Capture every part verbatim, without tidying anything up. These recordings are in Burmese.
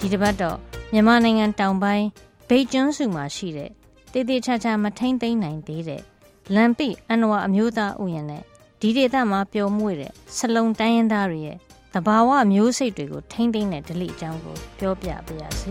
တစ်ပတ်တော့မြန်မာနိုင်ငံတောင်ပိုင်းမြိတ်ကျွန်းစုမှာရှိတဲ့တေးသေးချာချာမထိမ့်သိမ့်နိုင်သေးတဲ့လမ်ပိအန်နဝါအမျိုးသားဥယျာဉ်နဲ့ဒီဒေသမှာပျော်မွေ့တဲ့စလုံတိုင်းရင်းသားတွေရဲ့သဘာဝမျိုးစိတ်တွေကိုထိမ့်သိမ့်တဲ့ဓလေ့အကြောင်းကိုပြောပြပါရစေ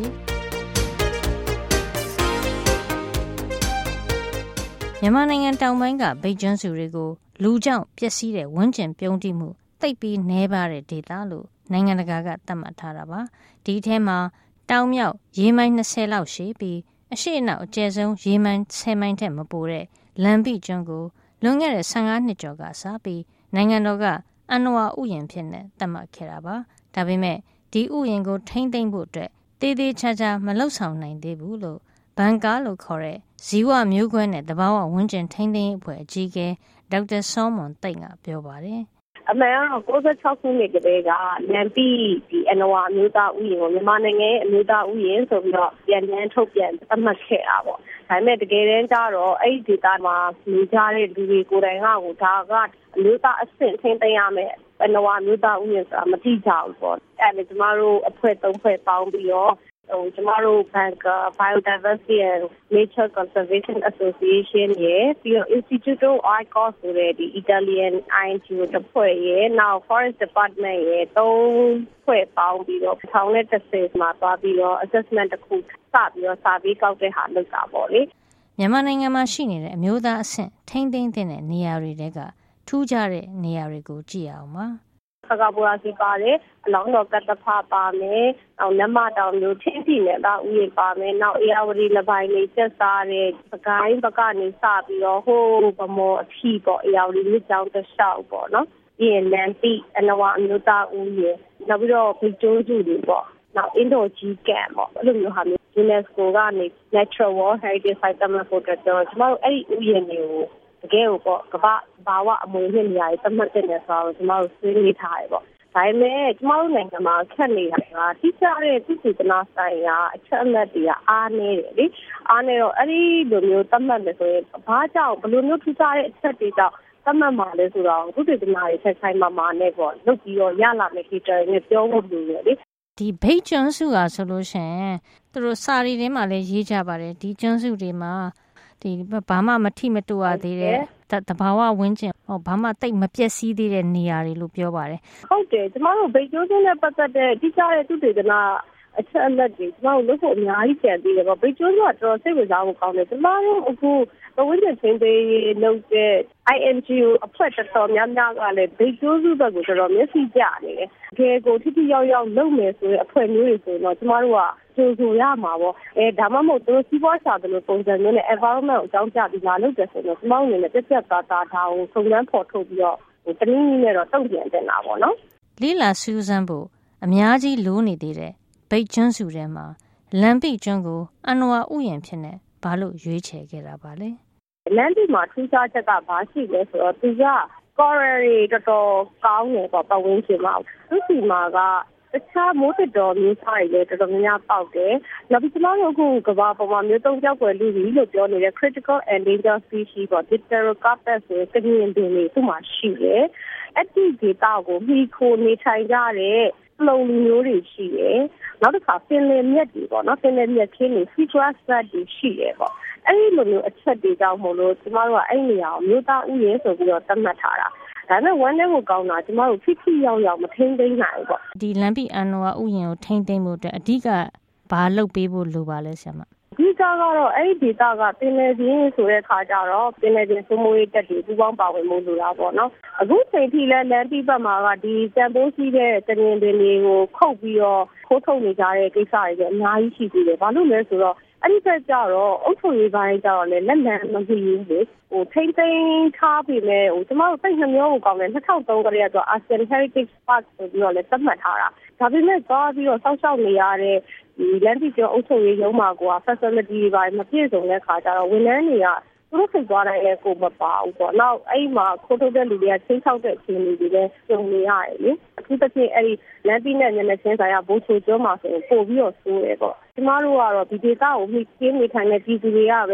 မြန်မာနိုင်ငံတောင်ပိုင်းကမြိတ်ကျွန်းစုတွေကိုလူကြောင့်ပျက်စီးတဲ့ဝန်းကျင်ပြုန်းတီးမှုသိပ်ပြီးနည်းပါးတဲ့ဒေသလို့နိုင်ငံတကာကသတ်မှတ်ထားတာပါဒီထဲမှာတောင်မြောက်ရေမိုင်၂၀လောက်ရှည်ပြီးအရှေ့အနောက်အကျယ်ဆုံးရေမိုင်၁၀မိုင်ထက်မပိုတဲ့လမ်ပိကျွန်းကိုလွန်ခဲ့တဲ့၁၅နှစ်ကျော်ကစပြီးနိုင်ငံတော်ကအန်နဝါဥယျာဉ်ဖြစ်နေသတ်မှတ်ခဲ့တာပါဒါပေမဲ့ဒီဥယျာဉ်ကိုထိမ့်သိမ့်ဖို့အတွက်တေးသေးချာချာမလှုပ်ဆောင်နိုင်သေးဘူးလို့ဘန်ကာလို့ခေါ်တဲ့ဇီဝမျိုးကွဲနဲ့သဘာဝဝန်းကျင်ထိန်းသိမ်းရေးအဖွဲ့အကြီးအကဲဒေါက်တာစောမွန်သိမ့်ကပြောပါတယ်အမှန်ကတော့၉၆ခုနှစ်ကတည်းကလမ်ပိဒီအန်နဝါအမျိုးသားဥယျာဉ်ကိုမြန်မာနိုင်ငံရဲ့အမျိုးသားဥယျာဉ်ဆိုပြီးတော့ပြန်ပြန်ထုတ်ပြန်သတ်မှတ်ခဲ့တာပေါ့ဒါပေမဲ့တကယ်တမ်းကျတော့အဲ့ဒီဒေသမှာနေကြတဲ့လူတွေကိုယ်တိုင်ကကိုဒါကအမျိုးသားအဆင့်ထိန်းသိမ်းရမယ်အန်နဝါအမျိုးသားဥယျာဉ်ဆိုတာမသိကြဘူးပေါ့အဲ့ဒါကျမတို့အဖွဲ့သုံးဖွဲ့ပေါင်းပြီးတော့ဟိုကျမတို့ဘန်ကာ Biodiversity and Nature Conservation Association ရဲ့ပြီးတော့ Instituto Icos ဆိုတဲ့ဒီ Italian အိုင် အင် ဂျီ အို တစ်ဖွဲ့ရဲ့နောက် Forest Department ရဲ့သုံးဖွဲ့ပေါင်းပြီးတော့ထောင်နဲ့တစ်ဆယ်မှာသွားပြီးတော့ assessment တစ်ခုစပြီးတော့စာပေးကောက်တဲ့ဟာလုပ်တာပေါ့လေမြန်မာနိုင်ငံမှာရှိနေတဲ့အမျိုးသားအဆင့်ထိန်းသိမ်းတဲ့နေရာတွေတဲကထူးခြားတဲ့နေရာတွေကိုကြည့်အောင်ပါခကပူရာစီပါတယ်အလောင်းတော်ကတ္တဖပါမယ်နောက်နမတောင်မျိုးချင်းစီနဲ့ဒါဥယျာဉ်ပါမယ်နောက်အေယာဝတီလပိုင်းလေးကျက်စားတဲ့ပကိုင်းပကနေစပြီးတော့ဟိုးဗမော်အထီပေါ့အေယာဝတီမြစ်ကြောင်းတစ်လျှောက်ပေါ့နော်ပြီးရင်လမ်ပိအနဝအမျိုးသားဥယျာဉ်နောက်ပြီးတော့ဗီကျိုးစုတွေပေါ့နောက်အင်ဒိုဂျီကန်ပေါ့အဲ့လိုမျိုးဟာမျိုး UNESCO ကနေ Natural World Heritage Site သတ်မှတ်ဖို့အတွက်ကျွန်တော်တို့အဲ့ဒီဥယျာဉ်တွေကိုတကယ်ကိုပေါ့ကမ္ဘာဘာဝအမွေအနှစ်နေရာတွေသတ်မှတ်တဲ့နေရာဆိုတော့ကျွန်တော်တို့ဆွေးနွေးထားတယ်ပေါ့ဒါပေမဲ့ကျွန်တော်တို့နိုင်ငံမှာခက်နေတာကတိကျတဲ့သူစုကနာဆိုင်ရာအချက်အလက်တွေကအားနည်းတယ်လေအားနည်းတော့အဲ့ဒီလိုမျိုးသတ်မှတ်မယ်ဆိုရင်ဘာကြောင့်ဘယ်လိုမျိုးထူးခြားတဲ့အချက်တွေကြောင့်သတ်မှတ်မှာလဲဆိုတော့သူစုကနာတွေဆက်ဆိုင်မှာမှာနဲ့ပေါ့လုပ်ပြီးတော့ရလာမယ့် data တွေနဲ့ပြောဖို့လိုတယ်လေဒီဘိတ်ကျွန်းစုကဆိုလို့ရှိရင်သူတို့စာရီထဲမှာလည်းရေးကြပါတယ်ဒီကျွန်းစုတွေမှာဒီဘာမှမထိမတူရသေးတဲ့တဘာဝဝင်းကျင်ဟောဘာမှတိတ်မပြည့်စည်သေးတဲ့နေရာတွေလို့ပြောပါတယ်ဟုတ်တယ်ကျမတို့ဗိတ်ကျိုးစင်းနဲ့ပတ်သက်တဲ့တိကျတဲ့သူတေသနာအချက်အလက်တွေကျမတို့လုပ်ဖို့အများကြီးကြံသေးတယ်ပေါ့ဗိတ်ကျိုးဆိုတာတော်တော်စိတ်ဝင်စားဖို့ကောင်းတယ်ကျမတို့အခုပဝင်းကျင်ချင်းသေးလုပ်တဲ့ အိုင် အင် ဂျီ အို အဖွဲ့တော်တော်များများကလည်းဗိတ်ကျိုးစုဘက်ကိုတော်တော်မျက်စိကျနေတယ်တကယ်ကိုထိထိရောက်ရောက်လုပ်မယ်ဆိုတဲ့အဖွဲ့မျိုးတွေဆိုတော့ကျမတို့ကကြိုဆိုရမှာပေါ့အဲဒါမှမဟုတ်သူတို့စီးပွားရှာတယ်လို့ပုံစံမျိုးနဲ့ environment ကိုအကြောင်းပြပြီးလာလုပ်တယ်ဆိုတော့ကျမတို့အနေနဲ့ပြက်ပြက်သားသားဒါကိုစုံစမ်းဖော်ထုတ်ပြီးတော့တနည်းနည်းနဲ့တော့တုံ့ပြန်တင်တာပေါ့နော်လိလာစူးစမ်းဖို့အများကြီးလိုနေသေးတဲ့ဗိတ်ကျွန်းစုထဲမှာလမ်ပိကျွန်းကိုအန်နဝါဥယျာဉ်ဖြစ်နေဘာလို့ရွေးချယ်ခဲ့တာပါလဲလမ်ပိမှာထူးခြားချက်ကဘာရှိလဲဆိုတော့သူက coral တွေတော်တော်ကောင်းတယ်ပေါ့ပတ်ဝန်းကျင်မှာသူစီမှာကတခြားမိုးတက်တော်မျိုးစားတွေလည်းတော်တော်များများပေါက်တယ်။နောက်ပြီးကျမတို့အခုကမ္ဘာပေါ်မှာမျိုးတုံးကြောက်ွယ်လူကြီးလို့ပြောနေတဲ့ critical endangered species ပေါ့ Dipterocarpus ဆိုတဲ့ကညင်ပင်တွေသူ့မှာရှိတယ်။အဲ့ဒီဒေသကိုမှီခိုနေထိုင်ကြတဲ့လုံလူမျိုးတွေရှိတယ်။နောက်တစ်ခါပင်လယ်မြက်တွေပေါ့နော်ပင်လယ်မြက်ခင်းတွေ seagrass bed တွေရှိတယ်ပေါ့။အဲ့ဒီလိုမျိုးအချက်တွေကြောင့်မို့လို့ကျမတို့ကအဲ့နေရာကိုမျိုးသားဥယျာဉ်ဆိုပြီးတော့သတ်မှတ်ထားတာ။ဒါနဲ့ဝမ်းထဲကိုကောင်းတာကျမတို့ဖိဖိရောက်ရောက်မထိန်းသိမ်းနိုင်ဘူးပေါ့ဒီလမ်ပိအန်နဝါဥယျာဉ်ကိုထိန်းသိမ်းဖို့အတွက်အဓိကဘာလုပ်ပေးဖို့လိုပါလဲဆရာမအဓိကကတော့အဲ့ဒီဒေသကပင်လယ်ပြင်ဆိုတဲ့ခါကျတော့ပင်လယ်ပြင်စိုးမိုးရေးတက်တွေပူးပေါင်းပါဝင်မှုလိုတာပေါ့နော်အခုချိန်ထိလဲလမ်ပိဘက်မှာကဒီတန်ဖိုးရှိတဲ့တနင်္ပင်တွေကိုခုတ်ပြီးတော့ခိုးထုတ်နေကြတဲ့ကိစ္စတွေကအများကြီးရှိသေးတယ်ဘာလို့လဲဆိုတော့အဲ့ဒီဘက်ကျတော့အုပ်ချုပ်ရေးပိုင်းကျတော့လည်းလက်လံမကြည့်ဘူးလေဟိုထိမ့်သိမ်းထားပြီးမဲ့ဟိုကျမတို့စိတ်နှမျိုးကိုကောင်းတယ်၂၀၀၃ကတည်းကဆို Asian Heritage Park ဆိုပြီးတော့လည်းသတ်မှတ်ထားတာဒါပေမဲ့သွားပြီးတော့စောင့်ရှောက်နေရတဲ့ဒီလမ်းတိကျော်အုပ်ချုပ်ရေးရုံးမှာက facility တွေမပြည့်စုံတဲ့ခါကျတော့ဝန်ထမ်းတွေကသူတို့စိတ်သွားတိုင်းလည်းကိုမပါဘူးပေါ့နောက်အဲ့မှာခိုးထုတ်တဲ့လူတွေကချင်းချောက်တဲ့အခြေအနေတွေလည်းကြုံနေရတယ်လေအခုတစ်ချိန်အဲ့ဒီလမ်းတိနဲ့ညနေချင်းဆိုင်ကဘိုးချိုကျော်မှာဆိုပို့ပြီးတော့ဆိုးတယ်ပေါ့ကျမတို့ကတော့ဒီဒေသကိုမိခင်းနေထိုင်တဲ့ပြည်သူတွေကပဲဝ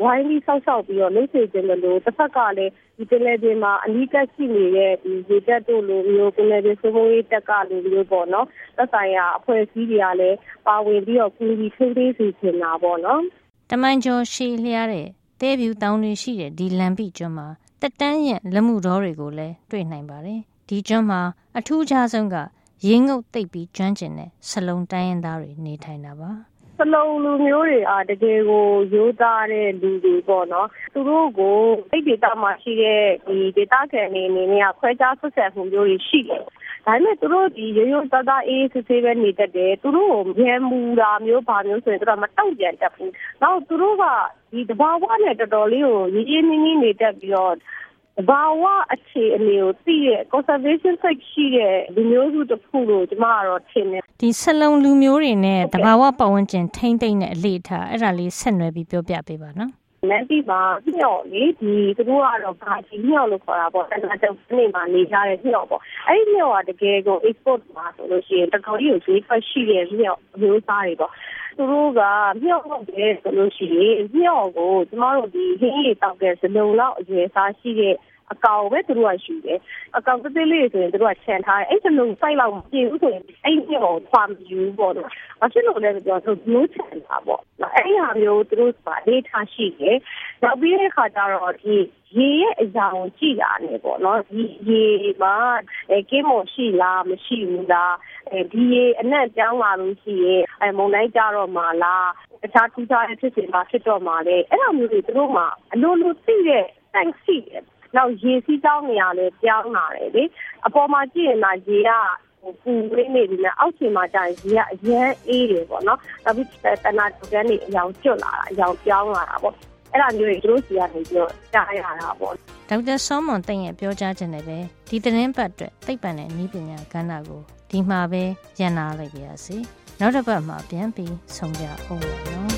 ဝိုင်းပြီးဆောက်ရှောက်ပြီးတော့လုပ်စေခြင်းလို့တစ်ဖက်ကလည်းဒီပင်လယ်ပြင်မှာအနီးကပ်ရှိနေတဲ့ဒီရေတပ်တို့လိုမျိုးပင်လယ်ပြင်စိုးမိုးရေးတပ်ကလိုမျိုးပေါ့နော်သက်ဆိုင်ရာအဖွဲ့အစည်းတွေကလည်းပါဝင်ပြီးတော့ကူညီထိန်းသိမ်းစေချင်တာပေါ့နော်တမန်ကျော်ရှည်လျားတဲ့တဲပြူတောင်တွေရှိတဲ့ဒီလန်ပိကျွန်းမှာတက်တန်းရလက်မှုတော်တွေကိုလည်းတွေ့နိုင်ပါတယ်ဒီကျွန်းမှာအထူးခြားဆုံးကရေငုပ်သိပ်ပြီးကျွမ်းကျင်တဲ့ဆလုံတိုင်းရင်းသားတွေနေထိုင်တာပါဆလုံလူမျိုးတွေအားတကယ်ကိုရိုးသားတဲ့လူတွေပေါ့နော်သူတို့ကိုအိတ်ဒေတာမှာရှိတဲ့ဒီဒေတာခံနေနေကခွဲခြားဆက်ဆက်မှုမျိုးတွေရှိတယ်ဒါပေမဲ့သူတို့ဒီရိုးရိုးသားသားအေးစစ်စစ်ပဲနေတတ်တယ်သူတို့ကိုရဲမူတာမျိုးဘာမျိုးဆိုရင်သူတို့မတောက်ပြန်တတ်ဘူးနောက်သူတို့ကဒီတဘာဝနဲ့တော်တော်လေးကိုရင်းရင်းနှီးနှီးနေတတ်ပြီးတော့ဘာဝအခြေအနေကိုသိတဲ့ conservation site ရှိတဲ့လူမျိုးစုတစ်ခုလို့ကျွန်မကတော့ထင်တယ်ဒီဆလုံလူမျိုးတွေနဲ့တဘာဝပတ်ဝန်းကျင်ထိမ့်သိမ့်တဲ့အလေအထအဲ့ဒါလေးဆက်နွယ်ပြီးပြောပြပေးပါနော်လမ်းပြီးပါညော့လေဒီသူတို့ကတော့ဘာကြီးညော့လို့ခေါ်တာပေါ့တနာတုံနေမှာနေကြတဲ့ညော့ပေါ့အဲ့ဒီညော့ကတကယ်ကို export မှာဆိုလို့ရှိရင်တော်တော်ကြီးကိုဈေးကွက်ရှိတဲ့ညော့မျိုးစားတွေပေါ့သူတို့ကမြော့ဟုတ်တယ်ဆိုလို့ရှိရင်မြော့ကိုကျမတို့ဒီဟင်းရည်တောက်တဲ့စလုံးလောက်အရွယ်စားရှိတဲ့အကောင်ပဲသူတို့ကယူတယ်အကောင်တစ်သေးလေးဆိုရင်သူတို့ကခြံထားတယ်အဲ့စလုံးစိုက်လောက်မပြည့်ဘူးဆိုရင်အဲ့ဒီကိုဖွာမယူပေါ့နော်ဘာဖြစ်လို့လဲဆိုတော့သူမျိုးချန်တာပေါ့အဲ့ဒီဟာမျိုးသူတို့ကဒေတာရှိတယ်နောက်ပြီးတဲ့ခါကျတော့ဒီရေရဲ့အကြောင်းကြည့်တာနေပေါ့နော်ဒီရေမှာအဲကင်းမရှိလားမရှိဘူးလားအဲဒီရေအနက်ကြောင်းလာလို့ရှိရင်အဲမုန်တိုင်းကြတော့မှလားတခြားထူးခြားတဲ့ဖြစ်စဉ်မှာဖြစ်တော့မှလေအဲ့လိုမျိုးတွေသူတို့မှအလိုလိုသိတဲ့တိုင်ရှိတယ်နောက်ရေစီးကြောင်းနေရာလဲပြောင်းလာတယ်လေအပေါ်မှာကြည့်ရင်မှရေကပူရင်းနေပြီနဲ့အောက်ခြေမှာကျရင်ရေကအရမ်းအေးတယ်ပေါ့နော်နောက်ပြီးတနာတူကန်နေအယောင်ကျွတ်လာတာအယောင်ပြောင်းလာတာပေါ့အဲ့ဒါမျိုးတွေသူတို့စီကနေပြီးတော့ကြားရတာပေါ့ဒေါက်တာစောမွန်သိန်းရဲ့ပြောကြားခြင်းနဲ့ပဲဒီသတင်းပတ်အတွက်သိပ္ပံနဲ့နည်းပညာကဏ္ဍကိုဒီမှာပဲရန်နာလိုက်ပါရစေနောက်တစ်ပတ်မှာပြန်ပြီးဆုံကြအောင်ပါနော်